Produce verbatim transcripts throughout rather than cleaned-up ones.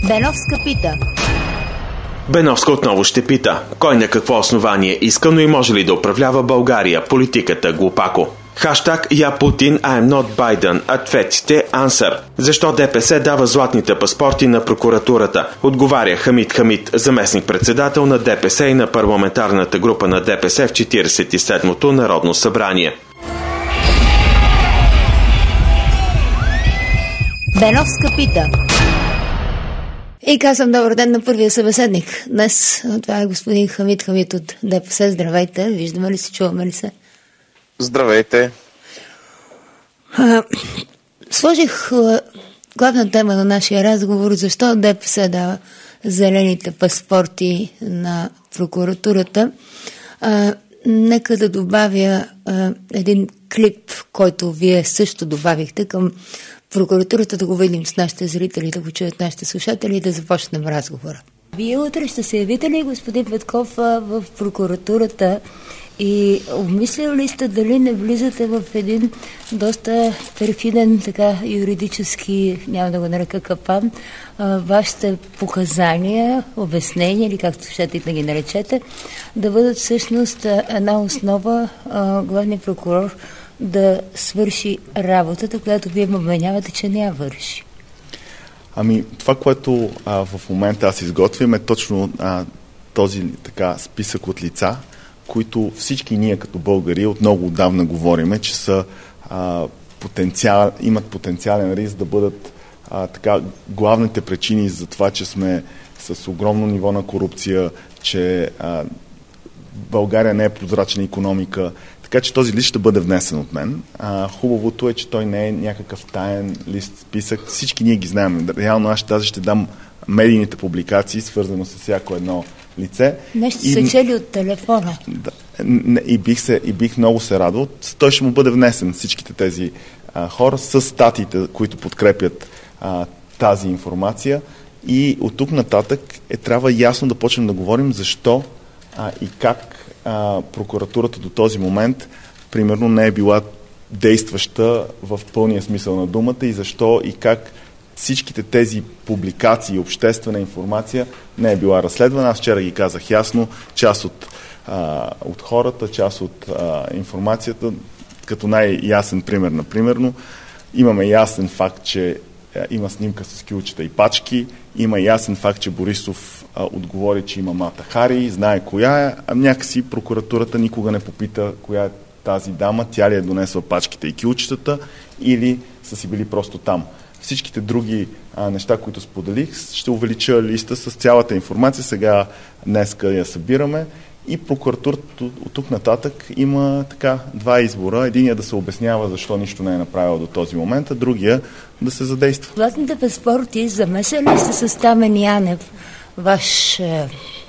Беновска пита. Беновска отново ще пита. Кой на какво основание иска, но и може ли да управлява България? Политиката глупако. Хаштаг Я Путин, I'm not Biden. Ответите answer. Защо ДПС дава златните паспорти на прокуратурата? Отговаря Хамид Хамид, заместник-председател на ДПС и на парламентарната група на ДПС в четиридесет и седмото Народно събрание. Беновска пита. И казвам добър ден на първия събеседник. Днес това е господин Хамид Хамид от ДПС. Здравейте, виждаме ли се, чуваме ли се? Здравейте. А, сложих а, главна тема на нашия разговор, защо ДПС дава зелените паспорти на прокуратурата. А, нека да добавя а, един клип, който вие също добавихте към прокуратурата, да го видим с нашите зрители, да го чуят нашите слушатели и да започнем разговора. Вие утре ще се явите ли, господин Петков, в прокуратурата и обмислили ли сте дали не влизате в един доста перфиден, така юридически, няма да го нарека капан, вашите показания, обяснения или както щете да ги наречете, да бъдат всъщност една основа главният прокурор да свърши работата, която вие ме обвинявате, че не я върши? Ами, това, което а, в момента аз изготвям, е точно а, този така списък от лица, които всички ние като българи от много отдавна говориме, че са, а, потенциал, имат потенциален риск да бъдат а, така, главните причини за това, че сме с огромно ниво на корупция, че а, България не е прозрачна икономика. Така че този лист ще бъде внесен от мен. А, хубавото е, че той не е някакъв таен лист, списък. Всички ние ги знаем. Реално аз тази ще дам медийните публикации, свързано с всяко едно лице. Нещо се чели от телефона. Да, и, бих се, и бих много се радвал. Той ще му бъде внесен, всичките тези а, хора, с статиите, които подкрепят а, тази информация. И от тук нататък е трябва ясно да почнем да говорим защо а, и как а, прокуратурата до този момент примерно не е била действаща в пълния смисъл на думата и защо и как всичките тези публикации, обществена информация не е била разследвана. Аз вчера ги казах ясно, част от, а, от хората, част от а, информацията, като най-ясен пример, например, имаме ясен факт, че а, има снимка с кюлчета и пачки, има ясен факт, че Борисов а, отговори, че има Мата Хари, знае коя е, а някакси прокуратурата никога не попита коя е тази дама, тя ли е донесла пачките и кюлчетата или са си били просто там. Всичките други а, неща, които споделих, ще увелича листа с цялата информация. Сега днеска я събираме и прокуратурата от тук нататък има така два избора. Единият да се обяснява защо нищо не е направил до този момент, а другия да се задейства. Златните паспорти замесени ли сте с Тамен Янев, ваш е,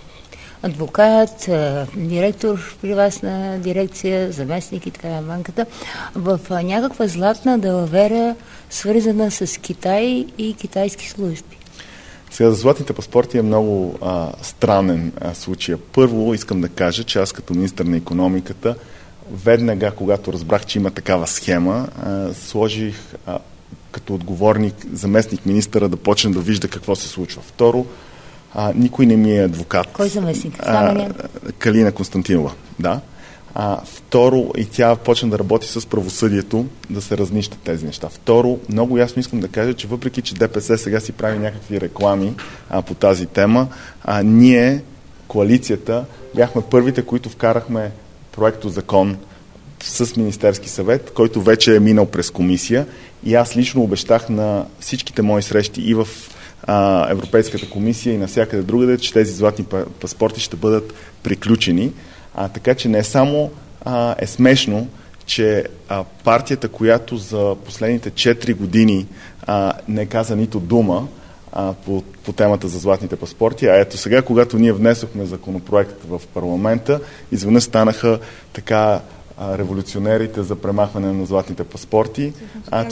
адвокат, е, директор при вас на дирекция, заместник и така на банката, в е, някаква златна далавера, свързана с Китай и китайски служби? Сега за златните паспорти е много а, странен а, случай. Първо искам да кажа, че аз като министър на икономиката веднага, когато разбрах, че има такава схема, а, сложих а, като отговорник заместник министъра да почне да вижда какво се случва. Второ, а, никой не ми е адвокат. Кой заместник? А, Калина Константинова, да. А, второ, и тя почна да работи с правосъдието, да се разнищат тези неща. Второ, много ясно искам да кажа, че въпреки, че ДПС сега си прави някакви реклами а, по тази тема, а, ние, коалицията, бяхме първите, които вкарахме проекто закон с Министерски съвет, който вече е минал през комисия и аз лично обещах на всичките мои срещи и в а, Европейската комисия и навсякъде другаде, че тези златни паспорти ще бъдат приключени. А, така че не само а, е смешно, че а, партията, която за последните четири години а, не каза нито дума а, по, по темата за златните паспорти, а ето сега, когато ние внесохме законопроект в парламента, изведнъж станаха така а, революционерите за премахване на златните паспорти. А,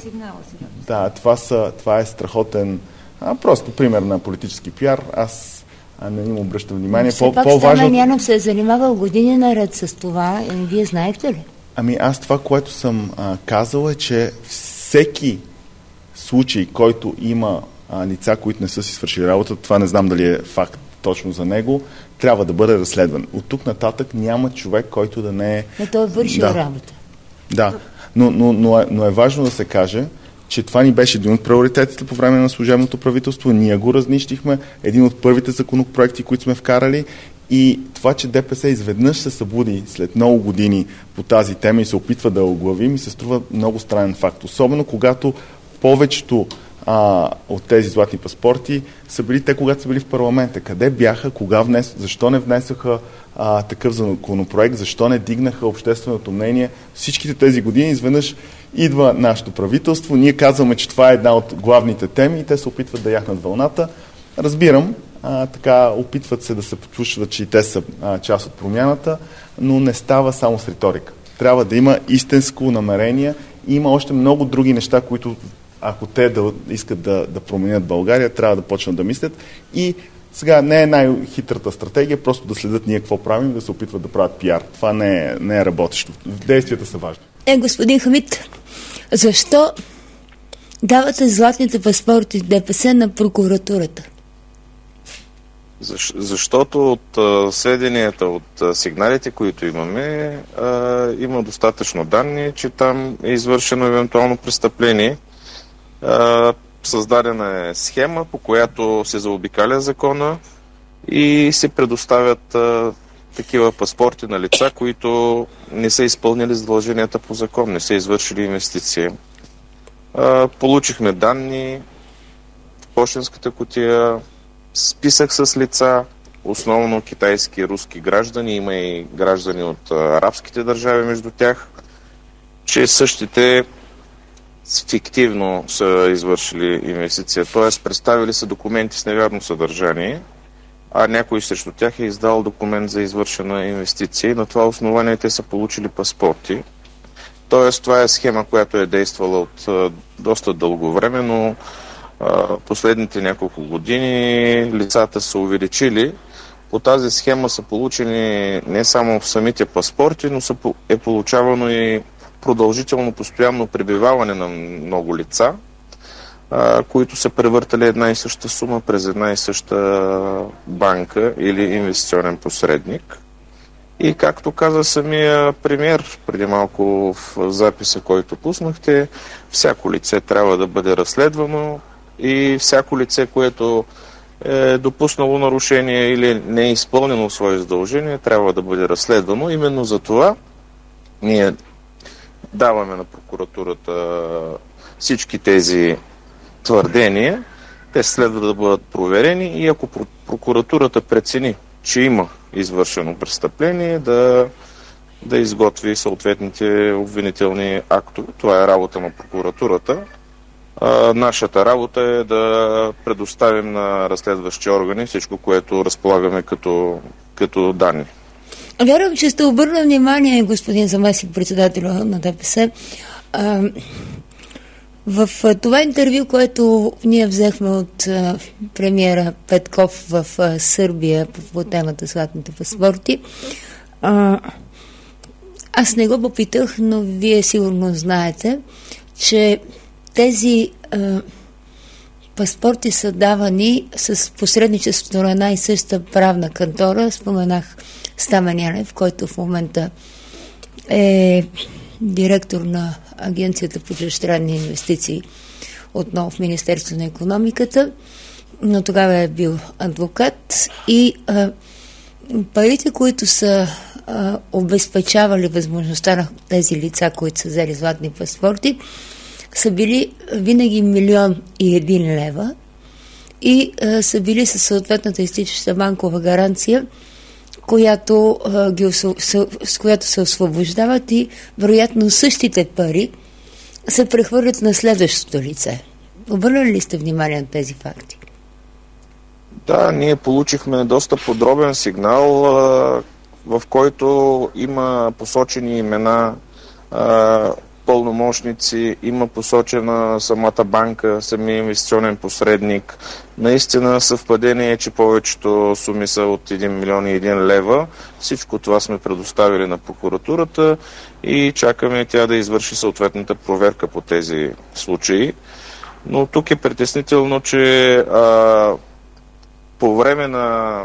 да, това, са, това е страхотен, а, просто пример на политически пиар. Аз а не им обръща внимание. Все пак Тамен Янев се е занимавал години наред с това. И вие знаете ли? Ами аз това, което съм а, казал е, че всеки случай, който има а, лица, които не са си свършили работа, това не знам дали е факт точно за него, трябва да бъде разследван. От тук нататък няма човек, който да не е... Но той е вършил да. работа. Да, но, но, но, е, но е важно да се каже, че това ни беше един от приоритетите по време на служебното правителство. Ние го разнищихме, един от първите законопроекти, които сме вкарали, и това, че ДПС изведнъж се събуди след много години по тази тема и се опитва да оглави, ми се струва много странен факт. Особено когато повечето а, от тези златни паспорти са били те, когато са били в парламента. Къде бяха, кога внес, защо не внесоха а, такъв законопроект, защо не дигнаха общественото мнение? Всичките тези години изведнъж идва нашето правителство, ние казваме, че това е една от главните теми и те се опитват да яхнат вълната. Разбирам, а, така опитват се да се почувстват, че и те са а, част от промяната, но не става само с риторика. Трябва да има истинско намерение и има още много други неща, които ако те да искат да, да променят България, трябва да почнат да мислят. И сега не е най-хитрата стратегия, просто да следят ние какво правим, да се опитват да правят пиар. Това не е, не е работещо. Действията са важни. Е, господин Хамид, защо давате златните паспорти ДПС на прокуратурата? Защ, защото от а, сведенията, от а, сигналите, които имаме, а, има достатъчно данни, че там е извършено евентуално престъпление. А, създадена е схема, по която се заобикаля закона и се предоставят а, такива паспорти на лица, които не са изпълнили задълженията по закон, не са извършили инвестиции. А, получихме данни в пощенската кутия, списък с лица, основно китайски и руски граждани, има и граждани от а, арабските държави между тях, че същите фиктивно са извършили инвестиция, т.е. представили са документи с невярно съдържание, а някой срещу тях е издал документ за извършена инвестиция и на това основание те са получили паспорти. Т.е. това е схема, която е действала от а, доста дълго време, но а, последните няколко години лицата са увеличили. По тази схема са получени не само самите паспорти, но са, е получавано и продължително постоянно пребиваване на много лица, а, които са превъртали една и съща сума през една и съща банка или инвестиционен посредник. И както каза самия премиер преди малко в записа, който пуснахте, всяко лице трябва да бъде разследвано и всяко лице, което е допуснало нарушение или не е изпълнено свое задължение, трябва да бъде разследвано. Именно за това ние даваме на прокуратурата всички тези твърдения. Те следва да бъдат проверени и ако прокуратурата прецени, че има извършено престъпление, да, да изготви съответните обвинителни актове. Това е работа на прокуратурата. А, нашата работа е да предоставим на разследващи органи всичко, което разполагаме като, като данни. Вярвам, че сте обърнали внимание, господин заместник председател на ДПС, а, в това интервю, което ние взехме от а, премиера Петков в а, Сърбия по, по темата златните паспорти, а, аз не го попитах, но вие сигурно знаете, че тези а, паспорти са давани с посредничеството на една и съща правна кантора. Споменах Стамен Янев, който в момента е директор на Агенцията по чуждестранни инвестиции отново в Министерството на икономиката, но тогава е бил адвокат и а, парите, които са а, обезпечавали възможността на тези лица, които са взели златни паспорти, са били винаги милион и един лева и а, са били със съответната изтичаща банкова гаранция, която, а, ги, с, с която се освобождават и вероятно същите пари се прехвърлят на следващото лице. Обърнали ли сте внимание на тези факти? Да, ние получихме доста подробен сигнал, а, в който има посочени имена, а, пълномощници, има посочена самата банка, самия инвестиционен посредник. Наистина съвпадение е, че повечето суми са от един милион и един лева. Всичко това сме предоставили на прокуратурата и чакаме тя да извърши съответната проверка по тези случаи. Но тук е притеснително, че а, по време на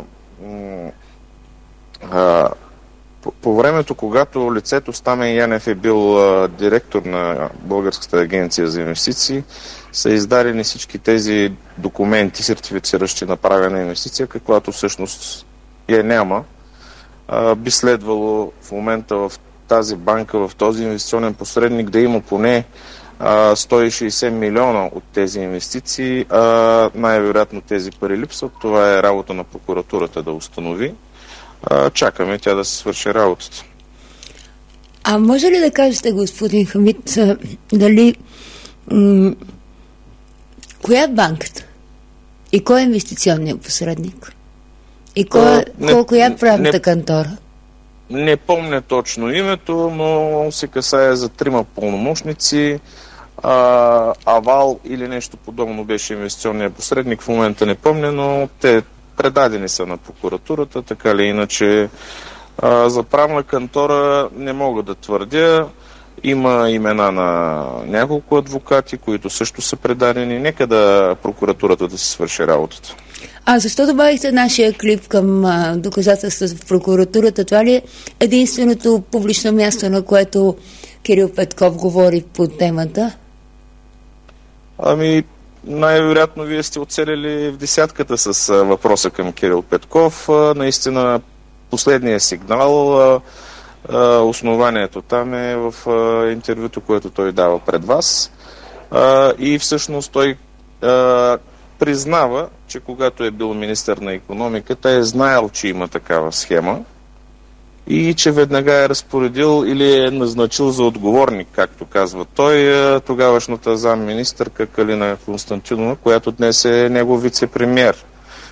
а, по, по времето, когато лицето Стамен Янев е бил а, директор на Българската агенция за инвестиции, са издадени всички тези документи, сертифициращи направена инвестиция, каквато всъщност я няма. А, би следвало в момента в тази банка, в този инвестиционен посредник да има поне а, сто и шейсет милиона от тези инвестиции. А, най-вероятно тези пари липсват. Това е работа на прокуратурата да установи. А, чакаме тя да се свърши работата. А може ли да кажете, господин Хамид, дали м- коя е банката? И кой е инвестиционният посредник? И кой, не, колко е правната не, кантора? Не помня точно името, но се касае за трима пълномощници. А, Авал или нещо подобно беше инвестиционният посредник. В момента не помня, но те предадени са на прокуратурата, така или иначе. А, за правна кантора не мога да твърдя. Има имена на няколко адвокати, които също са предадени. Нека да прокуратурата да си свърши работата. А защо добавихте нашия клип към а, доказателствата в прокуратурата? Това ли е единственото публично място, на което Кирил Петков говори по темата? Ами, най-вероятно вие сте оцелили в десятката с а, въпроса към Кирил Петков. А, наистина, последният сигнал, а, а, основанието там е в а, интервюто, което той дава пред вас. А, и всъщност той а, признава, че когато е бил министър на икономиката, е знаел, че има такава схема и че веднага е разпоредил или е назначил за отговорник, както казва той, тогавашната замминистърка Калина Константинова, която днес е негов вице-премиер.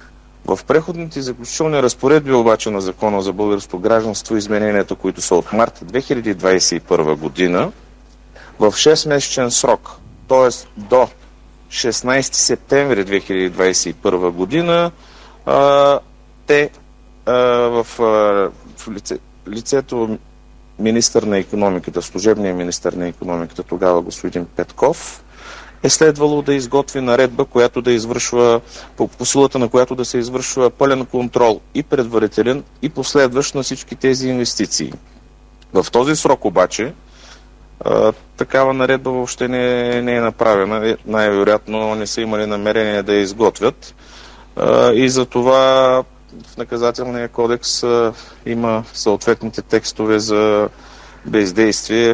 В преходните и заключителни разпоредби обаче на Закона за българско гражданство, измененията, които са от март две хиляди двадесет и първа година, в шестмесечен срок, т.е. до шестнадесети септември две хиляди двадесет и първа година, а, те а, в, а, в лице, лицето министър на икономиката, служебния министър на икономиката, тогава господин Петков, е следвало да изготви наредба, която да извършва, по, по силата на която да се извършва пълен контрол и предварителен, и последващ на всички тези инвестиции. В този срок обаче Uh, такава наредба въобще не, не е направена. Най-вероятно не са имали намерение да я изготвят. Uh, и за това в наказателния кодекс uh, има съответните текстове за бездействие,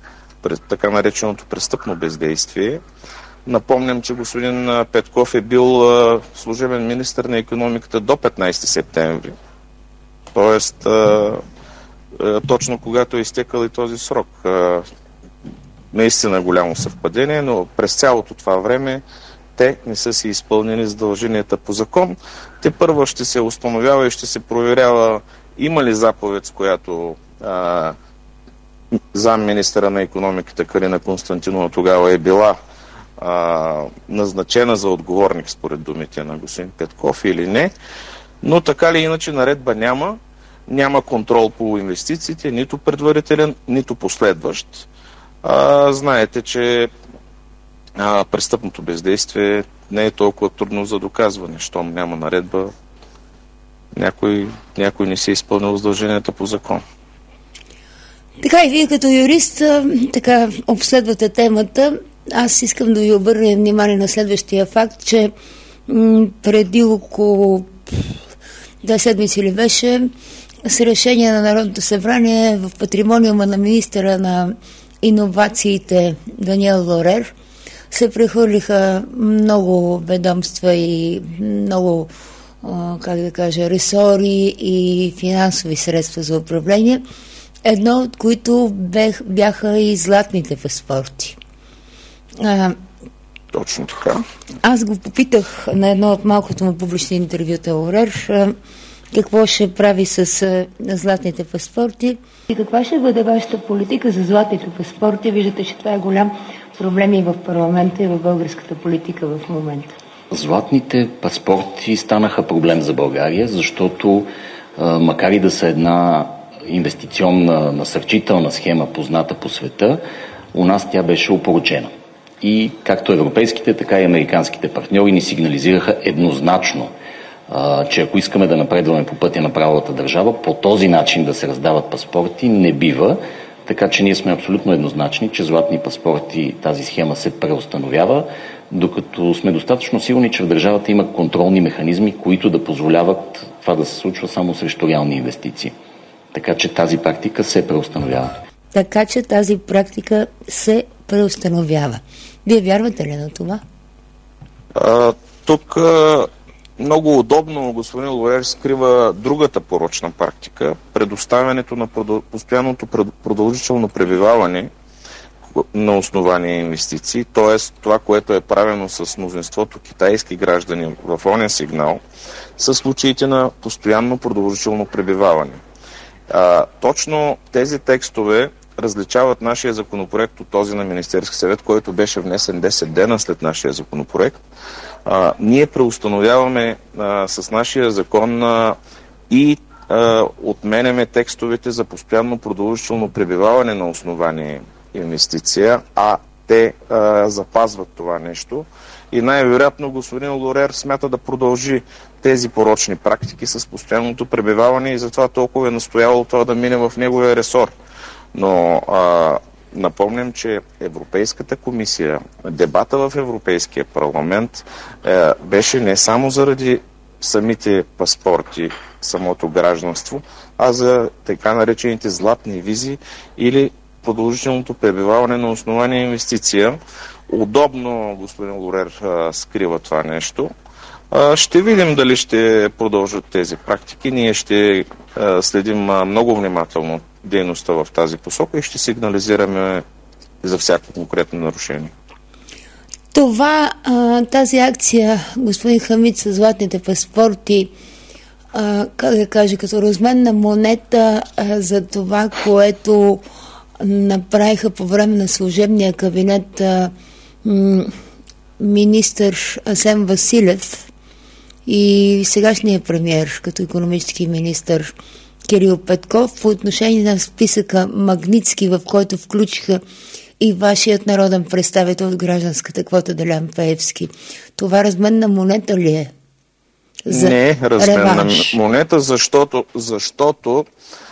така нареченото престъпно бездействие. Напомням, че господин Петков е бил uh, служебен министър на икономиката до петнадесети септември. Тоест, uh, uh, точно когато е изтекал и този срок. Uh, Наистина голямо съвпадение, но през цялото това време те не са си изпълнени задълженията по закон. Те първо ще се установява и ще се проверява има ли заповед, с която а, замминистъра на икономиката Калина Константинова тогава е била а, назначена за отговорник според думите на господин Петков или не. Но така ли иначе наредба няма, няма контрол по инвестициите, нито предварителен, нито последващ. А, знаете, че а, престъпното бездействие не е толкова трудно за доказване. Щом няма наредба, някой, някой не си е изпълнил задълженията по закон. Така и вие като юрист така обследвате темата. Аз искам да ви обърна внимание на следващия факт, че м- преди около две седмици ли беше, с решение на Народното събрание в патримониума на министъра на иновациите Даниел Лорер се прехвърлиха много ведомства и много, как да кажа, ресори и финансови средства за управление, едно от които бех, бяха и златните паспорти. А, Точно така. Аз го попитах на едно от малкото му публични интервюта Лорер какво ще прави с а, златните паспорти и каква ще бъде вашата политика за златните паспорти. Виждате, че това е голям проблем и в парламента, и в българската политика в момента. Златните паспорти станаха проблем за България, защото а, макар и да са една инвестиционна насърчителна схема, позната по света, у нас тя беше опорочена. И както европейските, така и американските партньори ни сигнализираха еднозначно, а, че ако искаме да напредваме по пътя на правовата държава, по този начин да се раздават паспорти не бива. Така че ние сме абсолютно еднозначни, че златни паспорти, тази схема се преустановява, докато сме достатъчно сигурни, че в държавата има контролни механизми, които да позволяват това да се случва само срещу реални инвестиции. Така че тази практика се преустановява. Така че тази практика се преустановява. Вие вярвате ли на това? А, тук а, много удобно господин Лорер скрива другата порочна практика, предоставянето на продъл... постоянното продължително пребиваване на основание инвестиции, т.е. това, което е правено с мнозинството китайски граждани в оня сигнал, са случаите на постоянно продължително пребиваване. А, точно тези текстове различават нашия законопроект от този на Министерски съвет, който беше внесен десет дена след нашия законопроект. А, ние преустановяваме а, с нашия закон а, и а, отменяме текстовете за постоянно продължително пребиваване на основание инвестиция, а те а, запазват това нещо. И най-вероятно господин Лорер смята да продължи тези порочни практики с постоянното пребиваване и затова толкова е настоявало това да мине в неговия ресор. Но а, напомням, че Европейската комисия, дебата в Европейския парламент е, беше не само заради самите паспорти, самото гражданство, а за така наречените златни визи или продължителното пребиваване на основание инвестиция. Удобно господин Лорер а, скрива това нещо. А, ще видим дали ще продължат тези практики. Ние ще а, следим а, много внимателно дейността в тази посока и ще сигнализираме за всяко конкретно нарушение. Това, а, тази акция, господин Хамид, с златните паспорти, а, как да кажа, като разменна монета а, за това, което направиха по време на служебния кабинет а, м- министър Асен Василев и сегашният премиер като икономически министър Кирил Петков по отношение на списъка Магнитски, в който включиха и вашият народен представител от гражданската квота Делян Пеевски. Това разменна монета ли е? За Не, разменна реванш. монета, защото, защото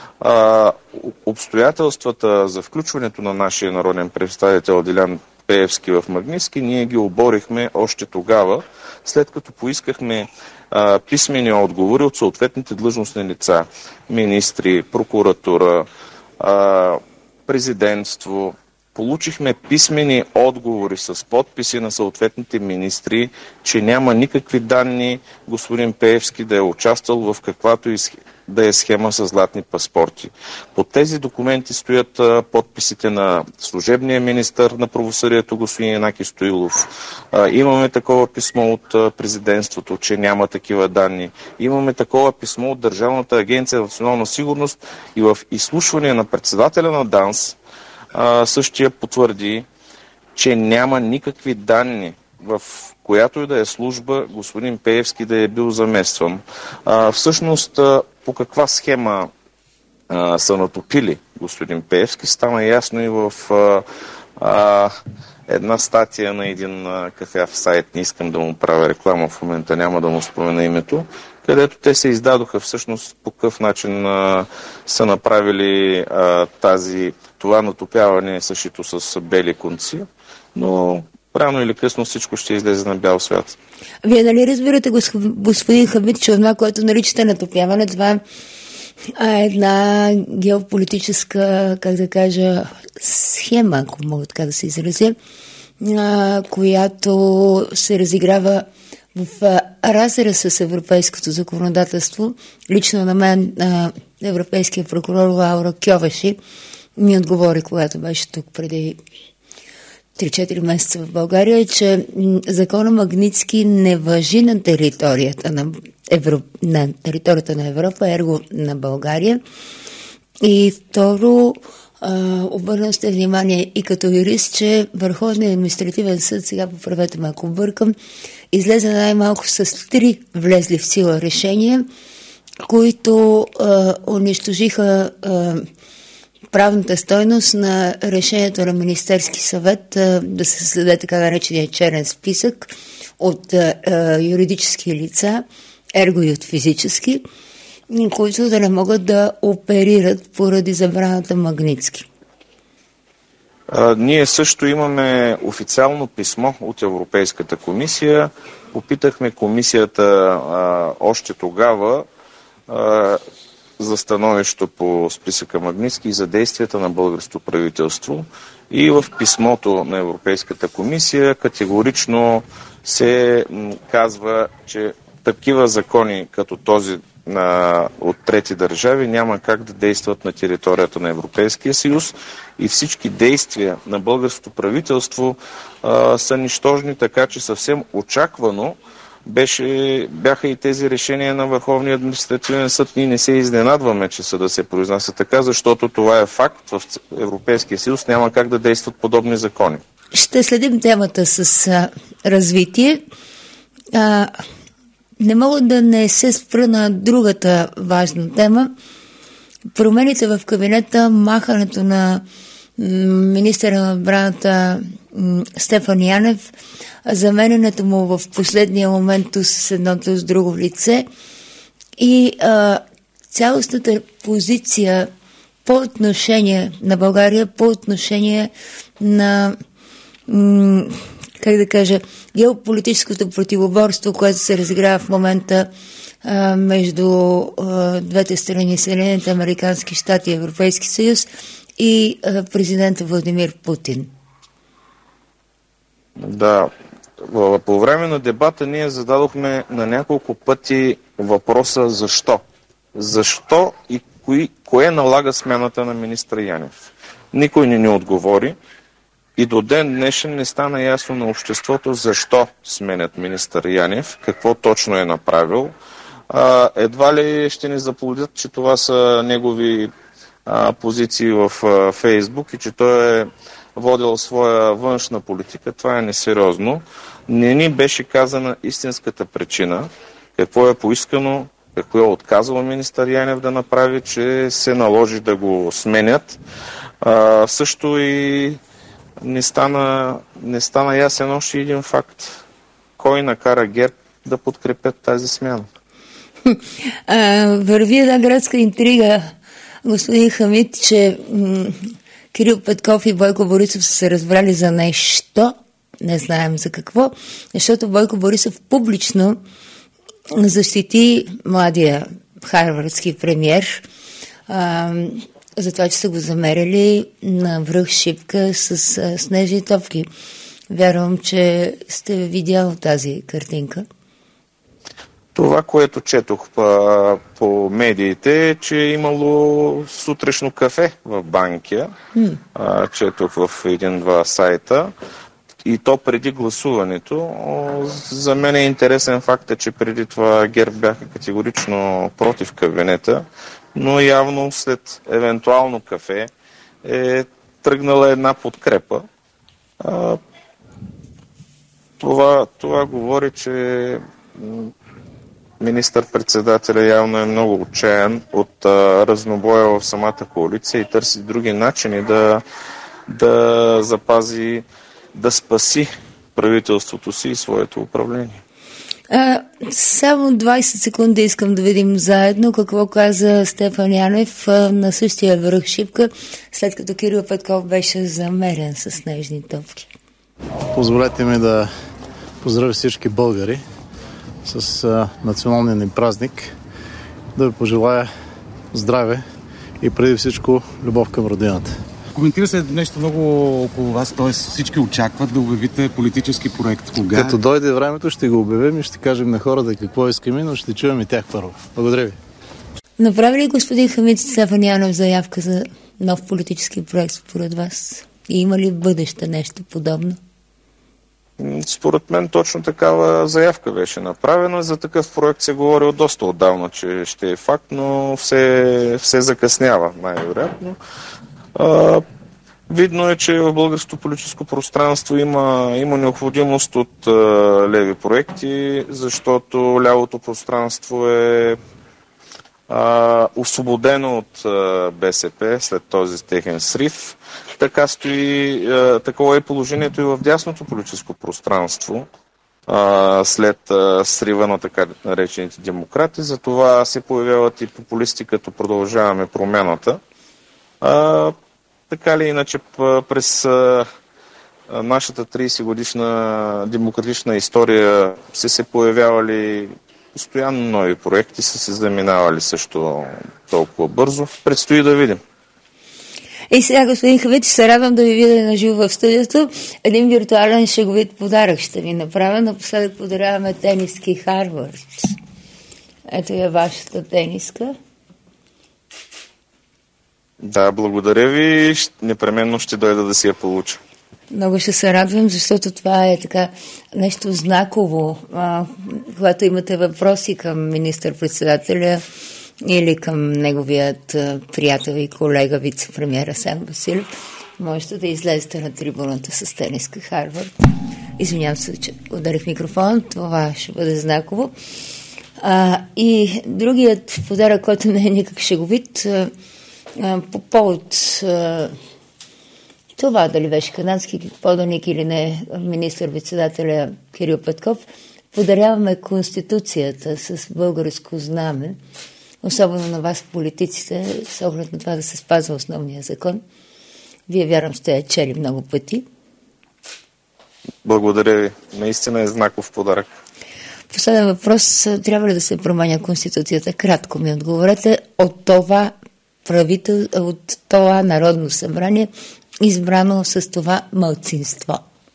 а, обстоятелствата за включването на нашия народен представител Делян Пеевски в Магнитски ние ги оборихме още тогава, след като поискахме а, писмени отговори от съответните длъжностни лица, министри, прокуратура, а, президентство. Получихме писмени отговори с подписи на съответните министри, че няма никакви данни господин Пеевски да е участвал в каквато и да е схема с златни паспорти. Под тези документи стоят а, подписите на служебния министър на правосъдието господин Янаки Стоилов. А, имаме такова писмо от а, президентството, че няма такива данни. Имаме такова писмо от Държавната агенция за национална сигурност и в изслушване на председателя на ДАНС а, същия потвърди, че няма никакви данни в която и да е служба господин Пеевски да е бил заместван. А, всъщност, а, по каква схема а, са натопили господин Пеевски, стана ясно и в а, а, една статия на един а, кафяв сайт, не искам да му правя реклама в момента, няма да му спомена името, където те се издадоха всъщност по какъв начин а, са направили а, тази, това натопяване съшито с бели конци, но рано или късно всичко ще излезе на бял свят. Вие нали разбирате, господин Хамид, че това, което наричате натопяване, това е една геополитическа, как да кажа, схема, ако мога така да се изразя, която се разиграва в разрез с европейското законодателство. Лично на мен европейския прокурор Лаура Кьовеши ми отговори, когато беше тук преди три-четири месеца в България, че закона Магнитски не важи на територията на, Евро... на територията на Европа, ерго на България. И второ, обърнал сте внимание и като юрист, че Върховният административен съд, сега поправете ме ако бъркам, излезе най-малко с три влезли в сила решения, които а, унищожиха а, правната стойност на решението на Министерски съвет а, да се създаде така наречения черен списък от а, а, юридически лица, ерго и от физически, които да не могат да оперират поради забраната Магнитски. А, ние също имаме официално писмо от Европейската комисия. Попитахме комисията а, още тогава а, за становището по списъка Магнитски и за действията на българското правителство. И в писмото на Европейската комисия категорично се м, казва, че такива закони като този на, от трети държави няма как да действат на територията на Европейския съюз и всички действия на българското правителство а, са нищожни, така че съвсем очаквано беше, бяха и тези решения на Върховния административен съд. Ние не се изненадваме, че съда се произнася така, защото това е факт. В Европейския съюз няма как да действат подобни закони. Ще следим темата с а, развитие. А, не мога да не се спра на другата важна тема. Промените в кабинета, махането на министъра на отбраната Стефан Янев, заменянето му в последния момент с едното с друго лице и а, цялостната позиция по отношение на България, по отношение на м- как да кажа, геополитическото противоборство, което се разиграва в момента а, между а, двете страни, Съединените американски щати и Европейски съюз и а, президента Владимир Путин. Да, по време на дебата ние зададохме на няколко пъти въпроса защо. Защо и кои, кое налага смяната на министър Янев? Никой не ни отговори. И до ден днешен не стана ясно на обществото защо сменят министър Янев, какво точно е направил. А, едва ли ще ни заблудят, че това са негови а, позиции в а, Фейсбук и че той е водил своя външна политика. Това е несериозно. Не ни беше казана истинската причина, какво е поискано, какво е отказал министър Янев да направи, че се наложи да го сменят. А, също и Не стана, не стана ясен още един факт. Кой накара ГЕРБ да подкрепят тази смяна? А, върви една градска интрига, господин Хамид, че м- Кирил Петков и Бойко Борисов са се разбрали за нещо, не знаем за какво, защото Бойко Борисов публично защити младия харвардски премиер, а, за това, че са го замерили на връх Шипка с а, снежни топки. Вярвам, че сте видял тази картинка. Това, което четох по, по медиите, е, че е имало сутрешно кафе в Банкя. Mm. А, четох в един-два сайта. И то преди гласуването. О, за мен е интересен факт, е, че преди това ГЕРБ бяха категорично против кабинета, но явно след евентуално кафе е тръгнала една подкрепа. А, това, това говори, че министър-председателя явно е много отчаян от а, разнобоя в самата коалиция и търси други начини да, да запази, да спаси правителството си и своето управление. А, само двайсет секунди искам да видим заедно какво каза Стефан Янев а, на същия връх Шипка, след като Кирил Петков беше замерен с снежни топки. Позволете ми да поздравя всички българи с а, националния ни празник, да ви пожелая здраве и преди всичко любов към родината. Коментира се нещо много около вас, т.е. всички очакват да обявите политически проект. Кога? Като дойде времето, ще го обявим и ще кажем на хората какво искаме, но ще чуем и тях първо. Благодаря ви. Направи ли господин Хамид Стефан Янев заявка за нов политически проект според вас? И има ли в бъдеще нещо подобно? Според мен точно такава заявка беше направена. За такъв проект се говори от доста отдавна, че ще е факт, но все, все закъснява, най-вероятно. А, видно е, че в българското политическо пространство има, има необходимост от а, леви проекти, защото лявото пространство е а, освободено от а, БСП след този техен срив. Така стои, а, такова е положението и в дясното политическо пространство а, след а, срива на така наречените демократи. Затова се появяват и популисти, като Продължаваме промяната. А, така ли иначе през а, нашата тридесет годишна демократична история се се появявали постоянно нови проекти, са се заминавали също толкова бързо. Предстои да видим. И сега, господин Хамид, се радвам да ви видя на живо в студиото. Един виртуален шеговит подарък ще ви направя. Напоследък подаряваме тениски Харвард. Ето я вашата тениска. Да, благодаря ви. Непременно ще дойда да си я получа. Много ще се радвам, защото това е така нещо знаково. А, когато имате въпроси към министър-председателя или към неговият а, приятел и колега, вице-премиер Асен Василев, можете да излезете на трибуната с тениска Харвард. Извинявам се, че ударих микрофон. Това ще бъде знаково. А, и другият подарък, който не е никак шеговит, а, а, по повод а, това дали беше канадски поданик или не, министър-председателя Кирил Петков, подаряваме Конституцията с българско знаме, особено на вас, политиците, с оглед на това да се спазва основния закон. Вие, вярвам, сте я чели много пъти. Благодаря ви. Наистина е знаков подарък. Последен въпрос. Трябва ли да се променя Конституцията? Кратко ми отговорете. От това правител, от това Народно събрание, избрано с това малцинство.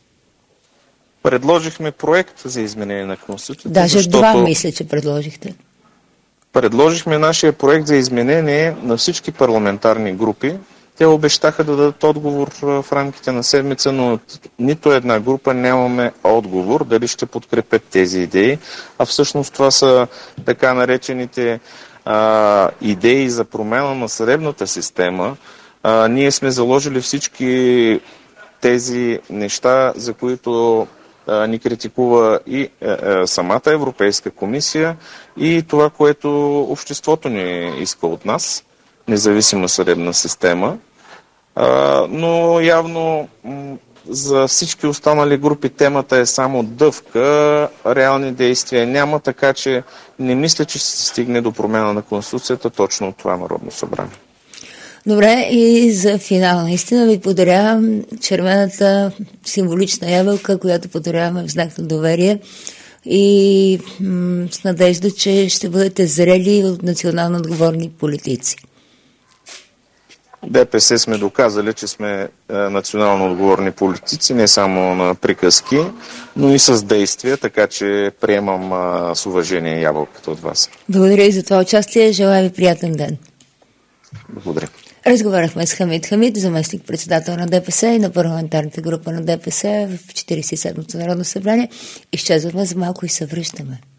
Предложихме проект за изменение на Конституцията. Даже защото... два мисля, че предложихте. Предложихме нашия проект за изменение на всички парламентарни групи. Те обещаха да дадат отговор в рамките на седмица, но от нито една група нямаме отговор дали ще подкрепят тези идеи. А всъщност това са така наречените а, идеи за промяна на съдебната система. А, ние сме заложили всички тези неща, за които а, ни критикува и а, а, самата Европейска комисия и това, което обществото ни иска от нас, независима съдебна система. А, но явно м- за всички останали групи темата е само дъвка, реални действия няма, така че не мисля, че ще се стигне до промяна на Конституцията точно от това Народно събрание. Добре, и за финал наистина ви подарявам червената символична ябълка, която подаряваме в знак на доверие и м- с надежда, че ще бъдете зрели от национално отговорни политици. ДПС сме доказали, че сме е, национално отговорни политици, не само на приказки, но и с действия, така че приемам е, с уважение ябълката от вас. Благодаря и за това участие. Желая ви приятен ден. Благодаря. Разговаряхме с Хамид Хамид, заместник-председател на ДПС и на парламентарната група на ДПС в четиридесет и седмото Народно събрание. Изчезваме за малко и се връщаме.